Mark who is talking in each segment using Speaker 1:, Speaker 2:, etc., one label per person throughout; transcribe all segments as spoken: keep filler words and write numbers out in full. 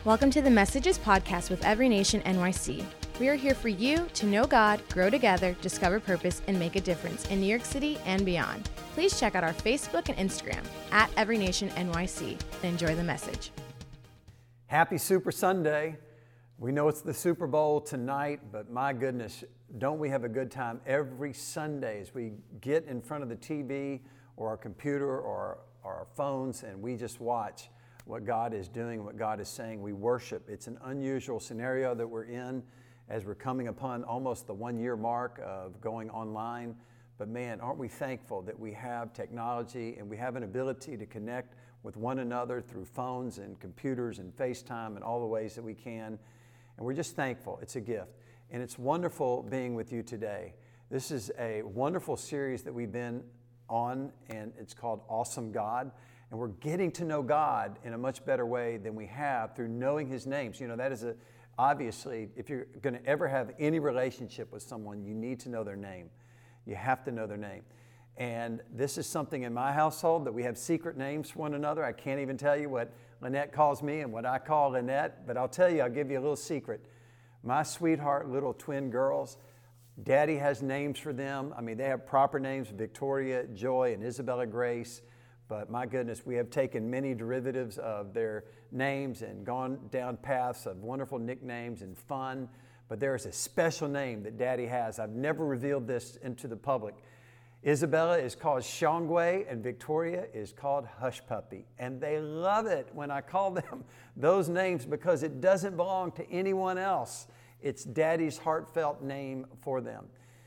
Speaker 1: Welcome to the Messages podcast with Every Nation N Y C. We are here for you to know God, grow together, discover purpose, and make a difference in New York City and beyond. Please check out our Facebook and Instagram at Every Nation N Y C and enjoy the message.
Speaker 2: Happy Super Sunday. We know it's the Super Bowl tonight, but my goodness, don't we have a good time every Sunday as we get in front of the T V or our computer or our, our phones and we just watch what God is doing, what God is saying. We worship. It's an unusual scenario that we're in as we're coming upon almost the one-year mark of going online. But man, aren't we thankful that we have technology and we have an ability to connect with one another through phones and computers and FaceTime and all the ways that we can. And we're just thankful. It's a gift. And it's wonderful being with you today. This is a wonderful series that we've been on, and it's called Awesome God. And we're getting to know God in a much better way than we have through knowing His names. You know, that is a, obviously, if you're going to ever have any relationship with someone, you need to know their name. You have to know their name. And this is something in my household that we have secret names for one another. I can't even tell you what Lynette calls me and what I call Lynette, but I'll tell you, I'll give you a little secret. My sweetheart little twin girls, Daddy has names for them. I mean, they have proper names, Victoria, Joy, and Isabella Grace. But my goodness, we have taken many derivatives of their names and gone down paths of wonderful nicknames and fun. But there is a special name that Daddy has. I've never revealed this into the public. Isabella is called Shangway and Victoria is called Hush Puppy. And they love it when I call them those names because it doesn't belong to anyone else. It's Daddy's heartfelt name for them.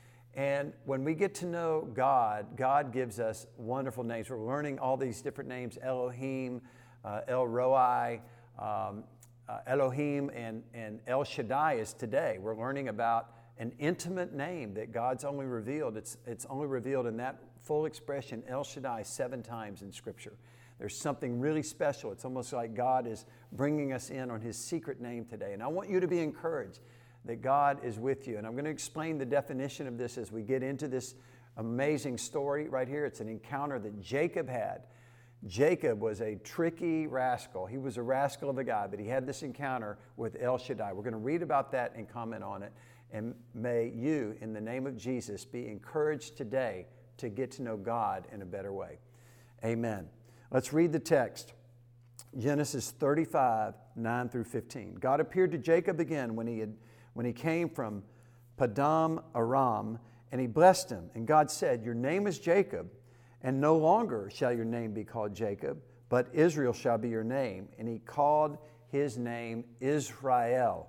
Speaker 2: And when we get to know God, God gives us wonderful names. We're learning all these different names, Elohim, uh, El Roi, um, uh, Elohim, and, and El Shaddai is today. We're learning about an intimate name that God's only revealed. It's, it's only revealed in that full expression, El Shaddai, seven times in Scripture. There's something really special. It's almost like God is bringing us in on His secret name today. And I want you to be encouraged that God is with you. And I'm going to explain the definition of this as we get into this amazing story right here. It's an encounter that Jacob had. Jacob was a tricky rascal. He was a rascal of a guy, but he had this encounter with El Shaddai. We're going to read about that and comment on it. And may you, in the name of Jesus, be encouraged today to get to know God in a better way. Amen. Let's read the text. Genesis thirty-five, nine through fifteen. God appeared to Jacob again when he had when he came from Padam Aram, and he blessed him. And God said, "Your name is Jacob, and no longer shall your name be called Jacob, but Israel shall be your name." And he called his name Israel.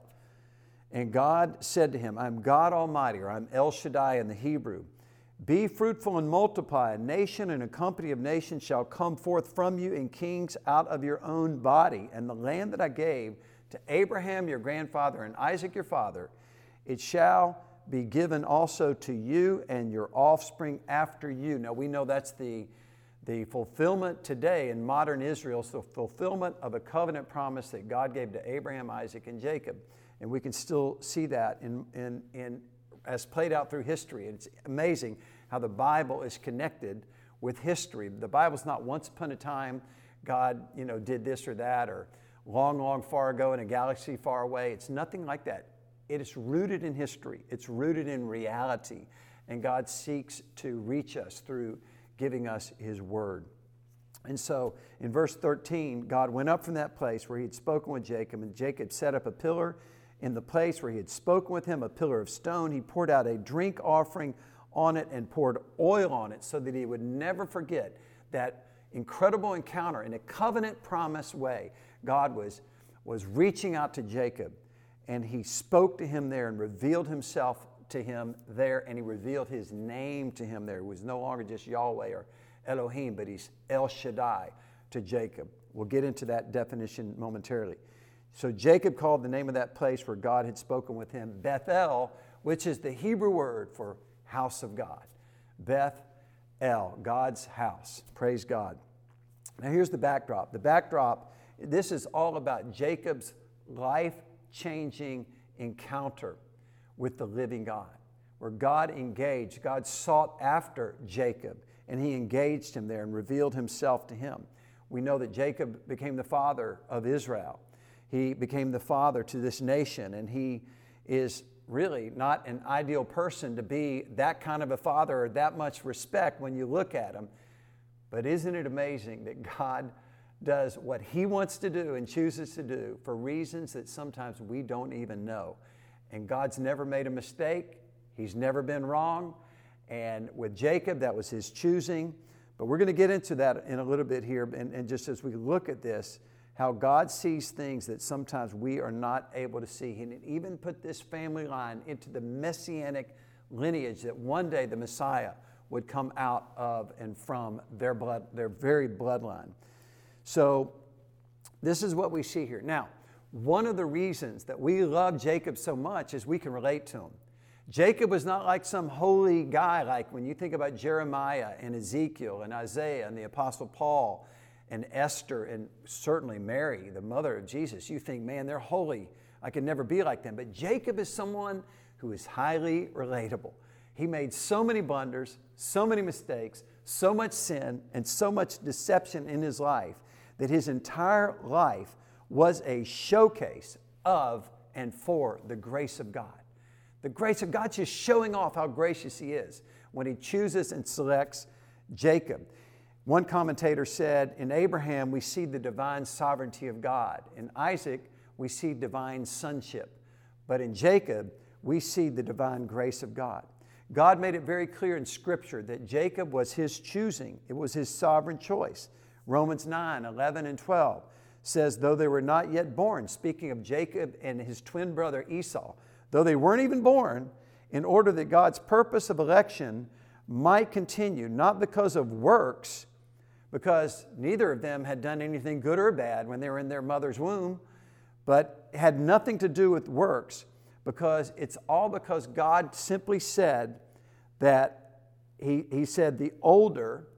Speaker 2: And God said to him, "I am God Almighty," or I'm El Shaddai in the Hebrew. "Be fruitful and multiply. A nation and a company of nations shall come forth from you, and kings out of your own body. And the land that I gave to Abraham your grandfather and Isaac your father, it shall be given also to you and your offspring after you." Now we know that's the, the fulfillment today in modern Israel. It's the fulfillment of a covenant promise that God gave to Abraham, Isaac, and Jacob. And we can still see that in, in, in, as played out through history. And it's amazing how the Bible is connected with history. The Bible's not once upon a time God, you know, did this or that, or long, long far ago in a galaxy far away. It's nothing like that. It is rooted in history. It's rooted in reality. And God seeks to reach us through giving us His Word. And so in verse thirteen, God went up from that place where He had spoken with Jacob, and Jacob set up a pillar in the place where He had spoken with him, a pillar of stone. He poured out a drink offering on it and poured oil on it so that he would never forget that incredible encounter in a covenant promise way. God was, was reaching out to Jacob, and He spoke to him there and revealed Himself to him there, and He revealed His name to him there. It was no longer just Yahweh or Elohim, but He's El Shaddai to Jacob. We'll get into that definition momentarily. So Jacob called the name of that place where God had spoken with him Bethel, which is the Hebrew word for house of God. Beth-el, God's house. Praise God. Now here's the backdrop. The backdrop, this is all about Jacob's life-changing encounter with the living God, where God engaged, God sought after Jacob, and He engaged him there and revealed Himself to him. We know that Jacob became the father of Israel. He became the father to this nation, and he is really not an ideal person to be that kind of a father or that much respect when you look at him. But isn't it amazing that God does what he wants to do and chooses to do for reasons that sometimes we don't even know? And God's never made a mistake. He's never been wrong. And with Jacob, that was his choosing. But we're going to get into that in a little bit here. And, and just as we look at this, how God sees things that sometimes we are not able to see. And even put this family line into the messianic lineage that one day the Messiah would come out of and from their blood, their very bloodline. So this is what we see here. Now, one of the reasons that we love Jacob so much is we can relate to him. Jacob was not like some holy guy, like when you think about Jeremiah and Ezekiel and Isaiah and the Apostle Paul and Esther and certainly Mary, the mother of Jesus. You think, man, they're holy. I could never be like them. But Jacob is someone who is highly relatable. He made so many blunders, so many mistakes, so much sin, and so much deception in his life that his entire life was a showcase of and for the grace of God. The grace of God, just showing off how gracious he is when he chooses and selects Jacob. One commentator said, in Abraham, we see the divine sovereignty of God. In Isaac, we see divine sonship. But in Jacob, we see the divine grace of God. God made it very clear in Scripture that Jacob was his choosing. It was his sovereign choice. Romans nine, eleven, and twelve says, though they were not yet born, speaking of Jacob and his twin brother Esau, though they weren't even born, in order that God's purpose of election might continue, not because of works, because neither of them had done anything good or bad when they were in their mother's womb, but had nothing to do with works, because it's all because God simply said that he, he said the older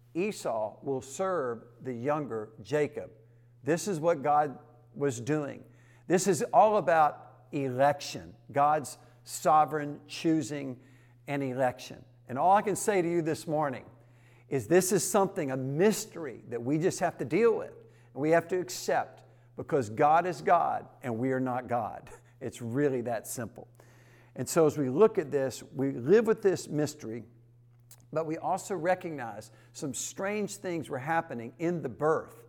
Speaker 2: Esau will serve the younger Jacob. This is what God was doing. This is all about election, God's sovereign choosing and election. And all I can say to you this morning is this is something, a mystery that we just have to deal with. And we have to accept because God is God and we are not God. It's really that simple. And so as we look at this, we live with this mystery, but we also recognize some strange things were happening in the birth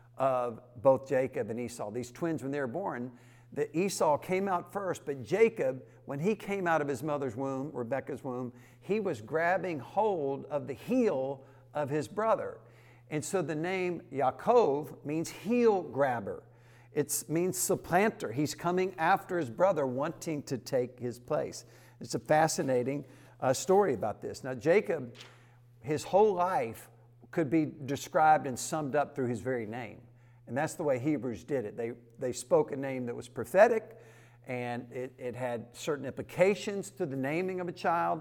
Speaker 2: of both Jacob and Esau. These twins, when they were born, that Esau came out first, but Jacob, when he came out of his mother's womb, Rebekah's womb, he was grabbing hold of the heel of his brother. And so the name Yaakov means heel grabber. It means supplanter. He's coming after his brother, wanting to take his place. It's a fascinating uh, story about this. Now, Jacob, his whole life could be described and summed up through his very name. And that's the way Hebrews did it. They, they spoke a name that was prophetic, and it, it had certain implications to the naming of a child.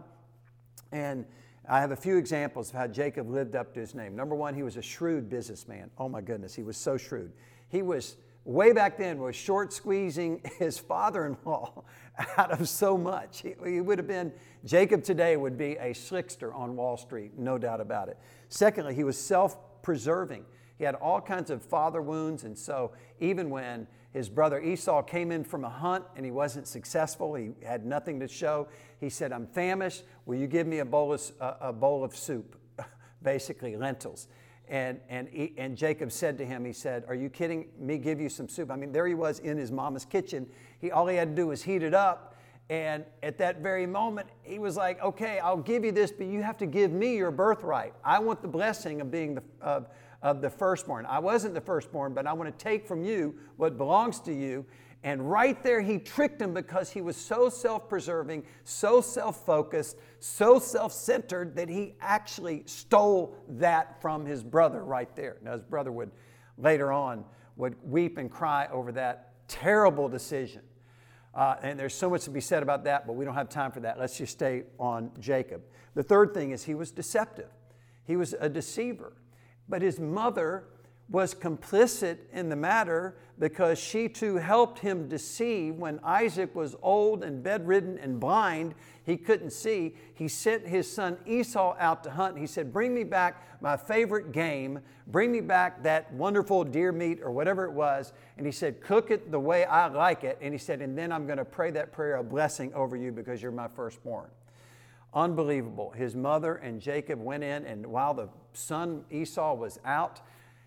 Speaker 2: And I have a few examples of how Jacob lived up to his name. Number one, he was a shrewd businessman. Oh my goodness, he was so shrewd. He was, way back then, was short squeezing his father-in-law out of so much. He, he would have been, Jacob today would be a slickster on Wall Street, no doubt about it. Secondly, he was self-preserving. He had all kinds of father wounds, and so even when his brother Esau came in from a hunt and he wasn't successful, he had nothing to show, he said, I'm famished, will you give me a bowl of, a bowl of soup, basically lentils. And, and, he, and Jacob said to him, he said, are you kidding me, give you some soup? I mean, there he was in his mama's kitchen. He, all he had to do was heat it up. And at that very moment, he was like, okay, I'll give you this, but you have to give me your birthright. I want the blessing of being the, of, of the firstborn. I wasn't the firstborn, but I want to take from you what belongs to you. And right there, he tricked him because he was so self-preserving, so self-focused, so self-centered that he actually stole that from his brother right there. Now, his brother would later on would weep and cry over that terrible decision. Uh, and there's so much to be said about that, but we don't have time for that. Let's just stay on Jacob. The third thing is he was deceptive. He was a deceiver. But his mother was complicit in the matter because she too helped him deceive. When Isaac was old and bedridden and blind, he couldn't see. He sent his son Esau out to hunt. He said, bring me back my favorite game. Bring me back that wonderful deer meat or whatever it was. And he said, cook it the way I like it. And he said, and then I'm going to pray that prayer of blessing over you because you're my firstborn. Unbelievable. His mother and Jacob went in, and while the son Esau was out,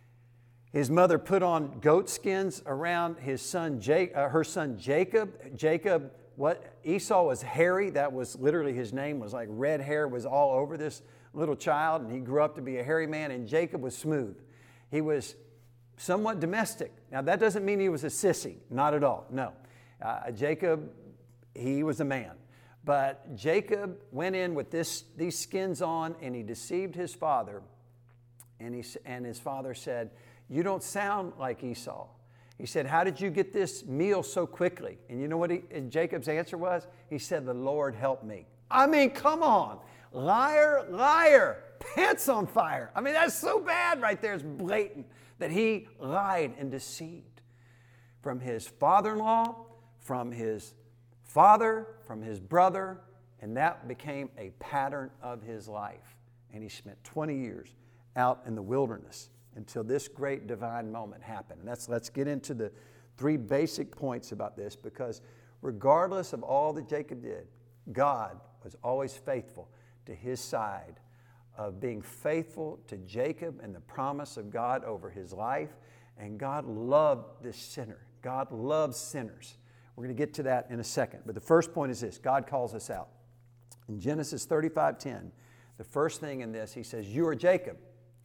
Speaker 2: his mother put on goat skins around his son, Jake, uh, her son Jacob. Jacob, what Esau was hairy. That was literally his name. Was like red hair was all over this little child, and he grew up to be a hairy man. And Jacob was smooth. He was somewhat domestic. Now that doesn't mean he was a sissy. Not at all. No, uh, Jacob, he was a man. But Jacob went in with this these skins on, and he deceived his father. And he and his father said, you don't sound like Esau. He said, how did you get this meal so quickly? And you know what he, Jacob's answer was? He said, the Lord helped me. I mean, come on. Liar, liar, pants on fire. I mean, that's so bad right there. It's blatant that he lied and deceived. From his father-in-law, from his father, from his brother, and that became a pattern of his life. And he spent twenty years out in the wilderness until this great divine moment happened. And that's, let's get into the three basic points about this, because regardless of all that Jacob did, God was always faithful to his side of being faithful to Jacob and the promise of God over his life. And God loved this sinner. God loves sinners. We're going to get to that in a second. But the first point is this: God calls us out. In Genesis thirty-five ten, the first thing in this, he says, you are Jacob.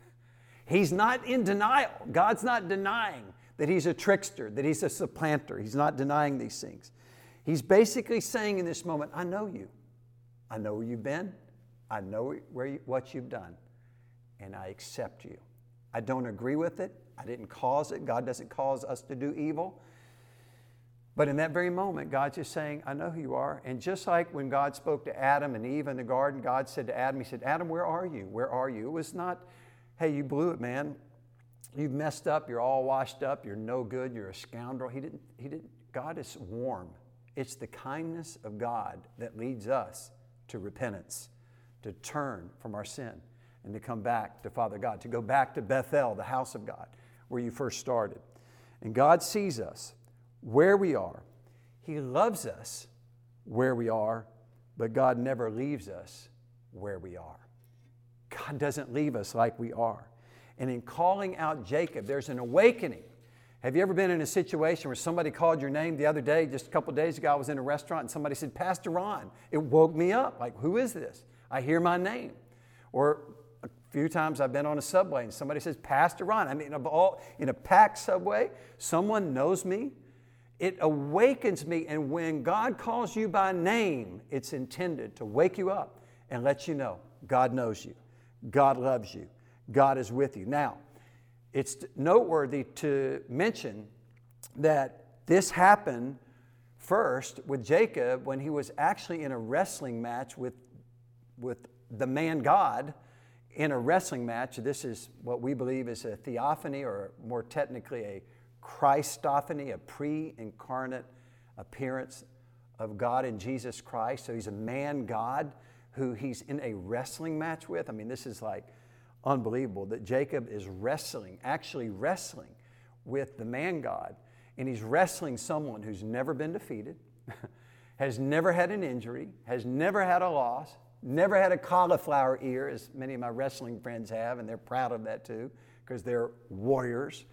Speaker 2: He's not in denial. God's not denying that he's a trickster, that he's a supplanter. He's not denying these things. He's basically saying in this moment, I know you. I know where you've been. I know where you, what you've done. And I accept you. I don't agree with it. I didn't cause it. God doesn't cause us to do evil. But in that very moment, God's just saying, I know who you are. And just like when God spoke to Adam and Eve in the garden, God said to Adam, he said, Adam, where are you? Where are you? It was not, hey, you blew it, man. You've messed up. You're all washed up. You're no good. You're a scoundrel. He didn't, he didn't. God is warm. It's the kindness of God that leads us to repentance, to turn from our sin and to come back to Father God, to go back to Bethel, the house of God, where you first started. And God sees us where we are. He loves us where we are, but God never leaves us where we are. God doesn't leave us like we are. And in calling out Jacob, there's an awakening. Have you ever been in a situation where somebody called your name the other day, just a couple of days ago, I was in a restaurant and somebody said, Pastor Ron. It woke me up. Like, who is this? I hear my name. Or a few times I've been on a subway and somebody says, Pastor Ron. I mean, of all, in a packed subway, someone knows me. It awakens me. And when God calls you by name, it's intended to wake you up and let you know God knows you. God loves you. God is with you. Now, it's noteworthy to mention that this happened first with Jacob when he was actually in a wrestling match with, with the man God. In a wrestling match, this is what we believe is a theophany, or more technically a Christophany, a pre-incarnate appearance of God in Jesus Christ. So he's a man God who he's in a wrestling match with. I mean, this is like unbelievable that Jacob is wrestling, actually wrestling with the man God. And he's wrestling someone who's never been defeated, has never had an injury, has never had a loss, never had a cauliflower ear, as many of my wrestling friends have, and they're proud of that too, because they're warriors.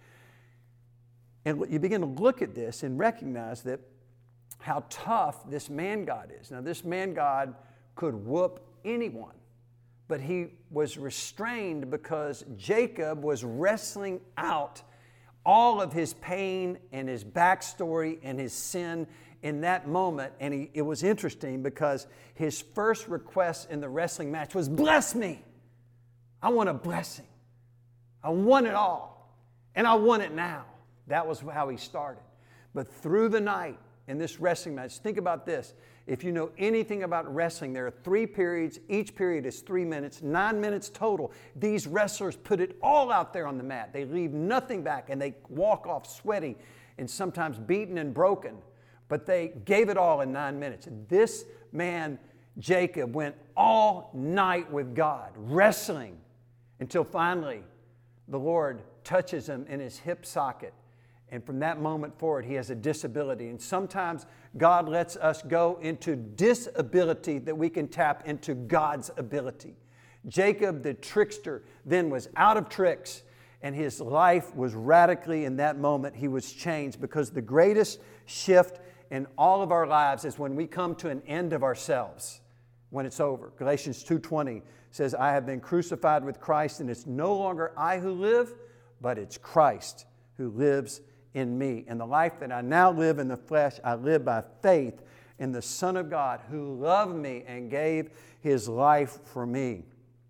Speaker 2: And you begin to look at this and recognize that how tough this man God is. Now, this man God could whoop anyone, but he was restrained because Jacob was wrestling out all of his pain and his backstory and his sin in that moment. And he, it was interesting because his first request in the wrestling match was, bless me. I want a blessing. I want it all. And I want it now. That was how he started. But through the night in this wrestling match, think about this. If you know anything about wrestling, there are three periods. Each period is three minutes, nine minutes total. These wrestlers put it all out there on the mat. They leave nothing back, and they walk off sweaty and sometimes beaten and broken. But they gave it all in nine minutes. This man, Jacob, went all night with God, wrestling, until finally the Lord touches him in his hip socket. And from that moment forward, he has a disability. And sometimes God lets us go into disability that we can tap into God's ability. Jacob, the trickster, then was out of tricks, and his life was radically, in that moment, he was changed, because the greatest shift in all of our lives is when we come to an end of ourselves, when it's over. Galatians two twenty says, I have been crucified with Christ, and it's no longer I who live, but it's Christ who lives in me. And the life that I now live in the flesh, I live by faith in the Son of God who loved me and gave His life for me.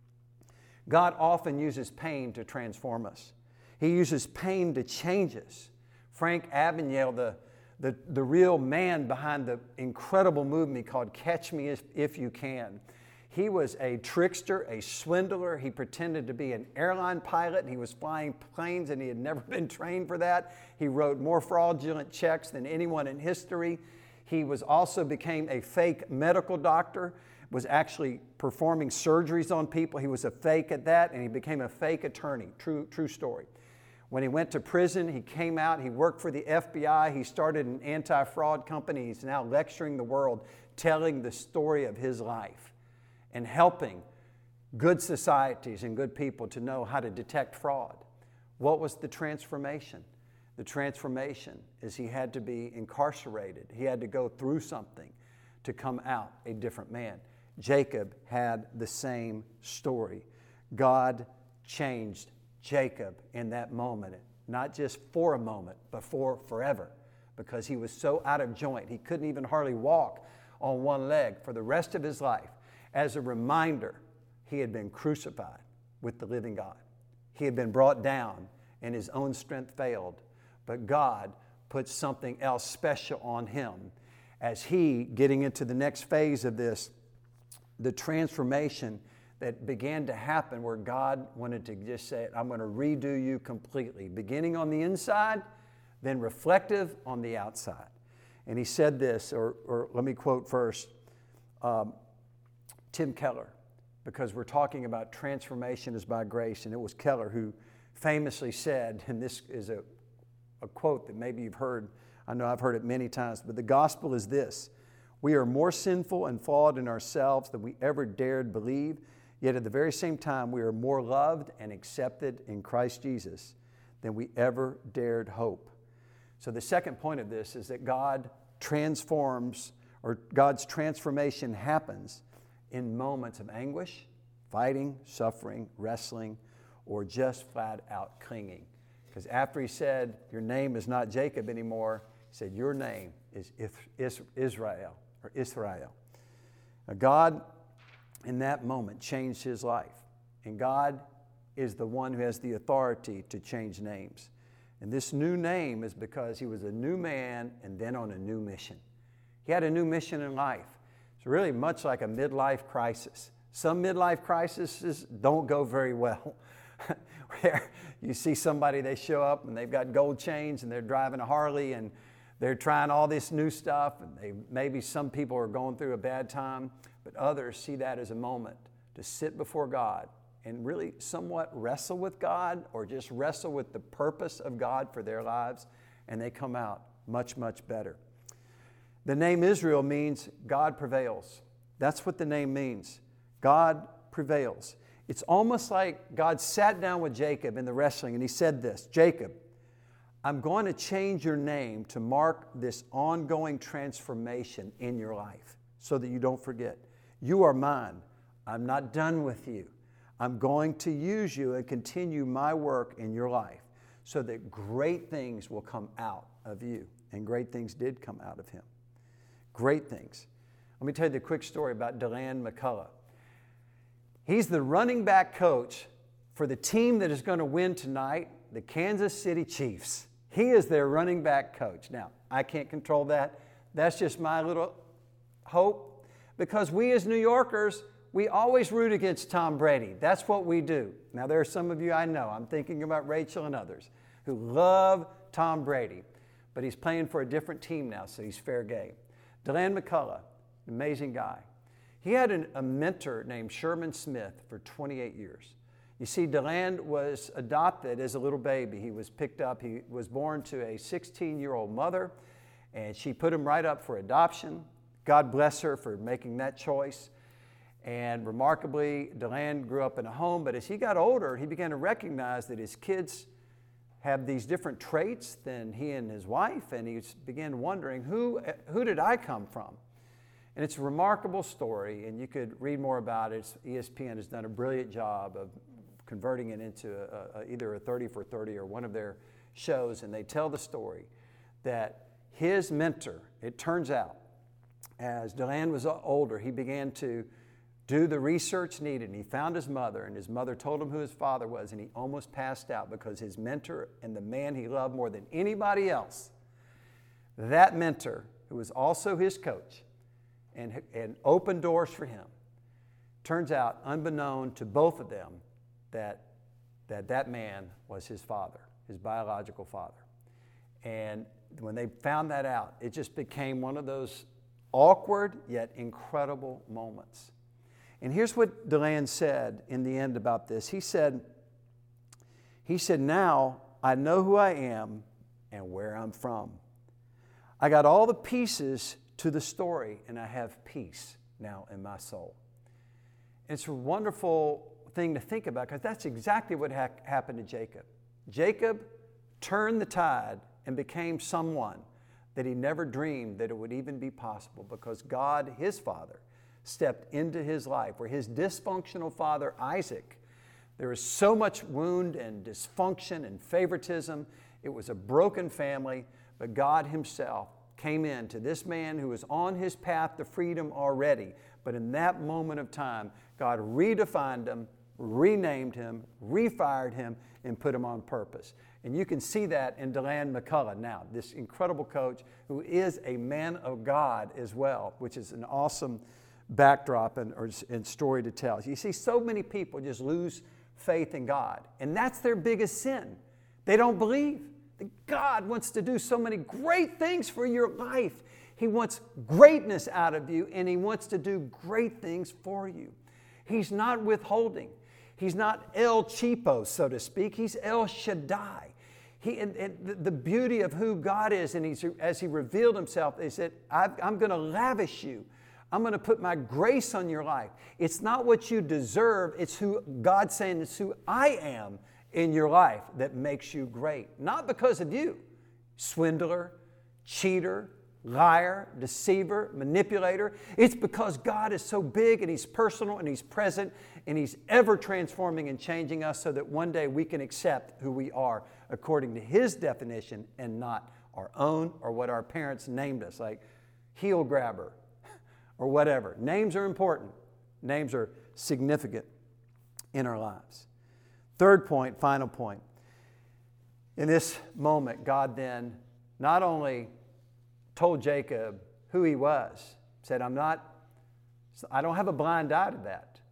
Speaker 2: God often uses pain to transform us. He uses pain to change us. Frank Abagnale, the, the, the real man behind the incredible movie called Catch Me If, If You Can, he was a trickster, a swindler. He pretended to be an airline pilot. He was flying planes, and he had never been trained for that. He wrote more fraudulent checks than anyone in history. He was also became a fake medical doctor, was actually performing surgeries on people. He was a fake at that, and he became a fake attorney. True, true story. When he went to prison, he came out. He worked for the F B I. He started an anti-fraud company. He's now lecturing the world, telling the story of his life and helping good societies and good people to know how to detect fraud. What was the transformation? The transformation is he had to be incarcerated. He had to go through something to come out a different man. Jacob had the same story. God changed Jacob in that moment, not just for a moment, but for forever, because he was so out of joint. He couldn't even hardly walk on one leg for the rest of his life. As a reminder, he had been crucified with the living God. He had been brought down, and his own strength failed. But God put something else special on him as he, getting into the next phase of this, the transformation that began to happen, where God wanted to just say, I'm going to redo you completely, beginning on the inside, then reflective on the outside. And he said this, or, or let me quote first, um, Tim Keller, because we're talking about transformation is by grace, and it was Keller who famously said, and this is a, a quote that maybe you've heard, I know I've heard it many times, but the gospel is this: we are more sinful and flawed in ourselves than we ever dared believe, yet at the very same time we are more loved and accepted in Christ Jesus than we ever dared hope. So the second point of this is that God transforms, or God's transformation happens in moments of anguish, fighting, suffering, wrestling, or just flat out clinging. Because after he said, your name is not Jacob anymore, he said, your name is Israel, or Israel. Now God, in that moment, changed his life. And God is the one who has the authority to change names. And this new name is because he was a new man and then on a new mission. He had a new mission in life. It's really much like a midlife crisis. Some midlife crises don't go very well. Where you see somebody, they show up and they've got gold chains and they're driving a Harley and they're trying all this new stuff, and they, maybe some people are going through a bad time, but others see that as a moment to sit before God and really somewhat wrestle with God, or just wrestle with the purpose of God for their lives, and they come out much, much better. The name Israel means God prevails. That's what the name means. God prevails. It's almost like God sat down with Jacob in the wrestling and he said this, Jacob, I'm going to change your name to mark this ongoing transformation in your life so that you don't forget. You are mine. I'm not done with you. I'm going to use you and continue my work in your life so that great things will come out of you. And great things did come out of him. Great things. Let me tell you the quick story about DeLand McCullough. He's the running back coach for the team that is going to win tonight, the Kansas City Chiefs. He is their running back coach. Now, I can't control that. That's just my little hope. Because we as New Yorkers, we always root against Tom Brady. That's what we do. Now, there are some of you I know, I'm thinking about Rachel and others, who love Tom Brady. But he's playing for a different team now, so he's fair game. DeLand McCullough, amazing guy. He had an, a mentor named Sherman Smith for twenty-eight years. You see, DeLand was adopted as a little baby. He was picked up. He was born to a sixteen-year-old mother, and she put him right up for adoption. God bless her for making that choice. And remarkably, DeLand grew up in a home, but as he got older, he began to recognize that his kids have these different traits than he and his wife, and he began wondering, who, who did I come from? And it's a remarkable story, and you could read more about it. E S P N has done a brilliant job of converting it into a, a, either a thirty for thirty or one of their shows, and they tell the story that his mentor, it turns out, as DeLand was older, he began to do the research needed, and he found his mother, and his mother told him who his father was, and he almost passed out because his mentor and the man he loved more than anybody else, that mentor, who was also his coach and, and opened doors for him, turns out, unbeknown to both of them, that that, that man was his father, his biological father. And when they found that out, it just became one of those awkward yet incredible moments. And here's what DeLand said in the end about this. He said, he said, now I know who I am and where I'm from. I got all the pieces to the story, and I have peace now in my soul. It's a wonderful thing to think about, because that's exactly what ha- happened to Jacob. Jacob turned the tide and became someone that he never dreamed that it would even be possible, because God, his father, stepped into his life, where his dysfunctional father, Isaac, there was so much wound and dysfunction and favoritism. It was a broken family, but God himself came in to this man who was on his path to freedom already. But in that moment of time, God redefined him, renamed him, refired him, and put him on purpose. And you can see that in DeLand McCullough now, this incredible coach who is a man of God as well, which is an awesome backdrop and, or, and story to tell. You see, so many people just lose faith in God, and that's their biggest sin. They don't believe that God wants to do so many great things for your life. He wants greatness out of you, and he wants to do great things for you. He's not withholding. He's not El Cheapo, so to speak. He's El Shaddai. He, and, and the beauty of who God is, and he's, as he revealed himself, is that I've, I'm going to lavish you. I'm going to put my grace on your life. It's not what you deserve. It's who God's saying, it's who I am in your life that makes you great. Not because of you, swindler, cheater, liar, deceiver, manipulator. It's because God is so big and he's personal and he's present and he's ever transforming and changing us, so that one day we can accept who we are according to his definition and not our own or what our parents named us, like heel grabber or whatever. Names are important. Names are significant in our lives. Third point, final point. In this moment, God then not only told Jacob who he was, said, I'm not, I don't have a blind eye to that.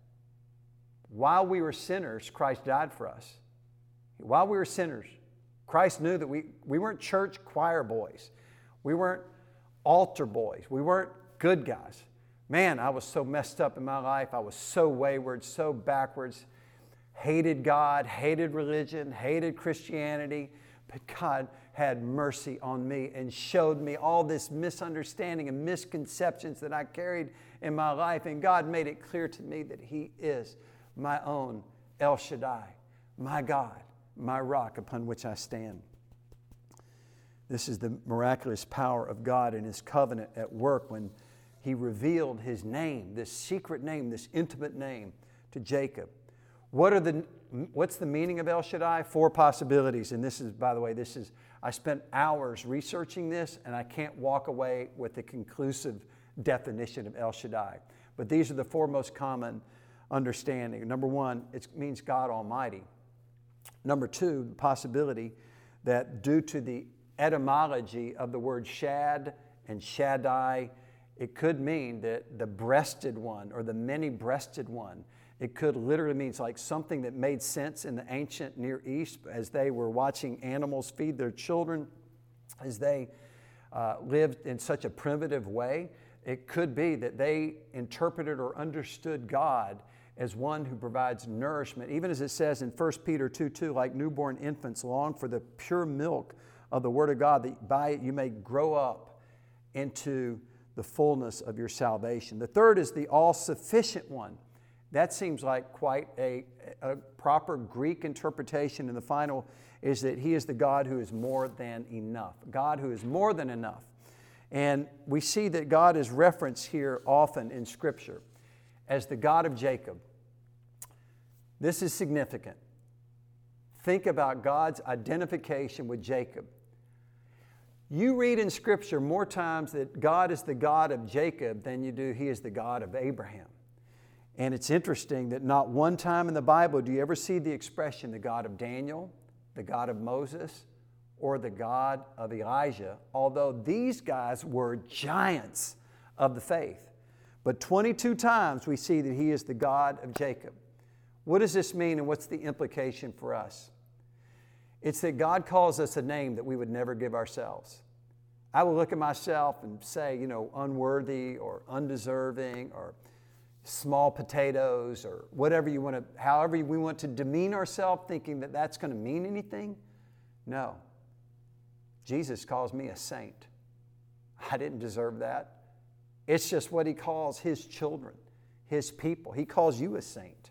Speaker 2: While we were sinners, Christ died for us. While we were sinners, Christ knew that we, we weren't church choir boys. We weren't altar boys. We weren't good guys. Man, I was so messed up in my life. I was so wayward, so backwards. Hated God, hated religion, hated Christianity. But God had mercy on me and showed me all this misunderstanding and misconceptions that I carried in my life. And God made it clear to me that he is my own El Shaddai, my God, my rock upon which I stand. This is the miraculous power of God and his covenant at work when he revealed his name, this secret name, this intimate name to Jacob. What are the, what's the meaning of El Shaddai? Four possibilities. And this is, by the way, this is, I spent hours researching this, and I can't walk away with the conclusive definition of El Shaddai. But these are the four most common understanding. Number one, it means God Almighty. Number two, the possibility that due to the etymology of the word shad and Shaddai. It could mean that the breasted one or the many-breasted one. It could literally mean it's like something that made sense in the ancient Near East as they were watching animals feed their children, as they uh, lived in such a primitive way. It could be that they interpreted or understood God as one who provides nourishment. Even as it says in First Peter two two, like newborn infants long for the pure milk of the Word of God, that by it you may grow up into the fullness of your salvation. The third is the all-sufficient one. That seems like quite a, a proper Greek interpretation. And the final is that He is the God who is more than enough. God who is more than enough. And we see that God is referenced here often in Scripture as the God of Jacob. This is significant. Think about God's identification with Jacob. You read in Scripture more times that God is the God of Jacob than you do He is the God of Abraham. And it's interesting that not one time in the Bible do you ever see the expression the God of Daniel, the God of Moses, or the God of Elijah, although these guys were giants of the faith. But twenty-two times we see that He is the God of Jacob. What does this mean and what's the implication for us? It's that God calls us a name that we would never give ourselves. I will look at myself and say, you know, unworthy or undeserving or small potatoes or whatever you want to, however we want to demean ourselves, thinking that that's going to mean anything. No. Jesus calls me a saint. I didn't deserve that. It's just what He calls His children, His people. He calls you a saint.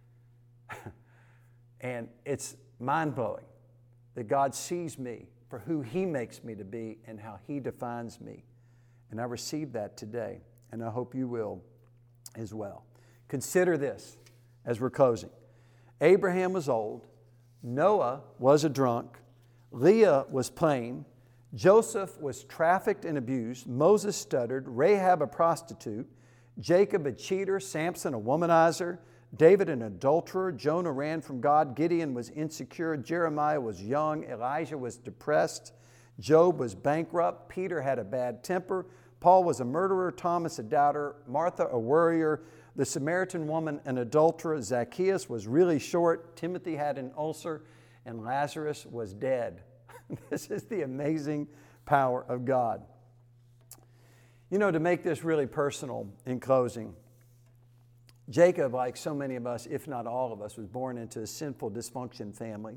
Speaker 2: And it's mind-blowing that God sees me for who He makes me to be and how He defines me. And I received that today, and I hope you will as well. Consider this as we're closing. Abraham was old. Noah was a drunk. Leah was plain. Joseph was trafficked and abused. Moses stuttered. Rahab a prostitute. Jacob a cheater. Samson a womanizer. David an adulterer. Jonah ran from God. Gideon was insecure. Jeremiah was young. Elijah was depressed. Job was bankrupt. Peter had a bad temper. Paul was a murderer. Thomas a doubter. Martha a worrier. The Samaritan woman an adulterer. Zacchaeus was really short. Timothy had an ulcer. And Lazarus was dead. This is the amazing power of God. You know, to make this really personal in closing, Jacob, like so many of us, if not all of us, was born into a sinful dysfunction family.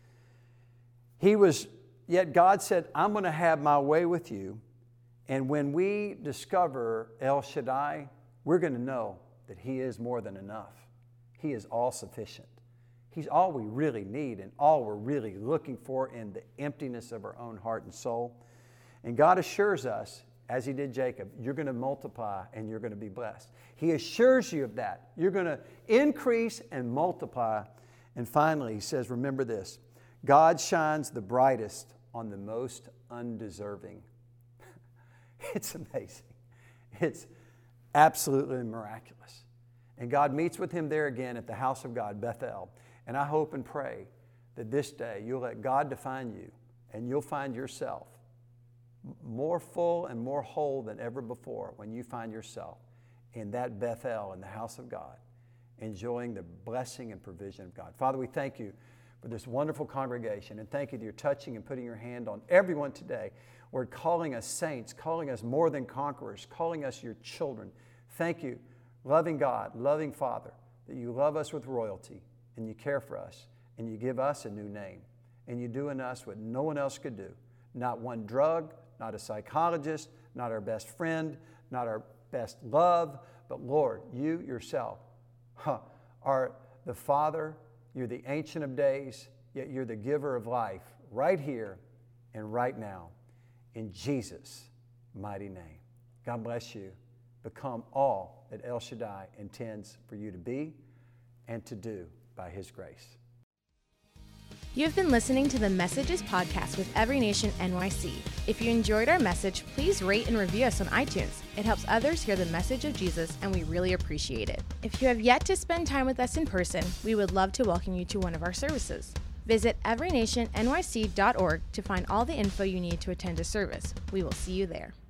Speaker 2: He was, yet God said, I'm going to have my way with you. And when we discover El Shaddai, we're going to know that He is more than enough. He is all sufficient. He's all we really need and all we're really looking for in the emptiness of our own heart and soul. And God assures us, as He did Jacob, you're going to multiply and you're going to be blessed. He assures you of that. You're going to increase and multiply. And finally, He says, remember this, God shines the brightest on the most undeserving. It's amazing. It's absolutely miraculous. And God meets with him there again at the house of God, Bethel. And I hope and pray that this day you'll let God define you and you'll find yourself more full and more whole than ever before when you find yourself in that Bethel, in the house of God, enjoying the blessing and provision of God. Father, we thank you for this wonderful congregation, and thank you that you're touching and putting your hand on everyone today. Lord, calling us saints, calling us more than conquerors, calling us your children. Thank you, loving God, loving Father, that you love us with royalty, and you care for us, and you give us a new name, and you do in us what no one else could do. Not one drug, not a psychologist, not our best friend, not our best love, but Lord, you yourself huh, are the Father, you're the Ancient of Days, yet you're the giver of life right here and right now in Jesus' mighty name. God bless you. Become all that El Shaddai intends for you to be and to do by His grace.
Speaker 1: You've been listening to the Messages podcast with Every Nation N Y C. If you enjoyed our message, please rate and review us on iTunes. It helps others hear the message of Jesus, and we really appreciate it. If you have yet to spend time with us in person, we would love to welcome you to one of our services. Visit every nation N Y C dot org to find all the info you need to attend a service. We will see you there.